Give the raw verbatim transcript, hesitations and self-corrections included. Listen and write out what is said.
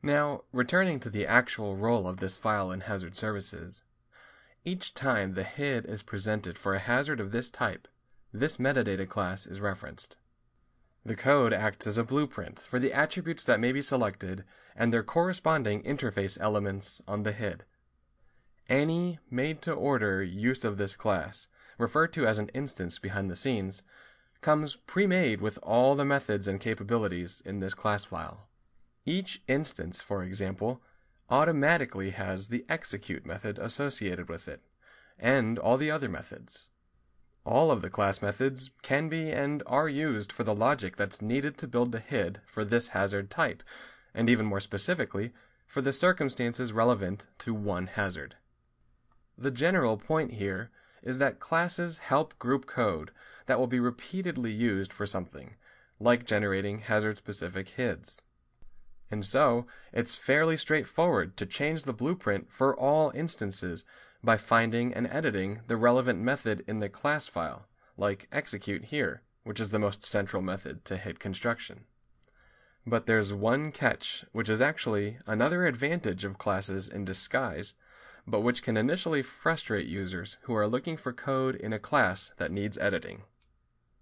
Now, returning to the actual role of this file in hazard services, each time the H I D is presented for a hazard of this type, this metadata class is referenced. The code acts as a blueprint for the attributes that may be selected and their corresponding interface elements on the H I D. Any made-to-order use of this class, referred to as an instance behind the scenes, comes pre-made with all the methods and capabilities in this class file. Each instance, for example, automatically has the execute method associated with it, and all the other methods. All of the class methods can be and are used for the logic that's needed to build the H I D for this hazard type, and even more specifically, for the circumstances relevant to one hazard. The general point here is that classes help group code that will be repeatedly used for something, like generating hazard-specific H I Ds. And so, it's fairly straightforward to change the blueprint for all instances by finding and editing the relevant method in the class file, like execute here, which is the most central method to H I D construction. But there's one catch, which is actually another advantage of classes in disguise, but which can initially frustrate users who are looking for code in a class that needs editing.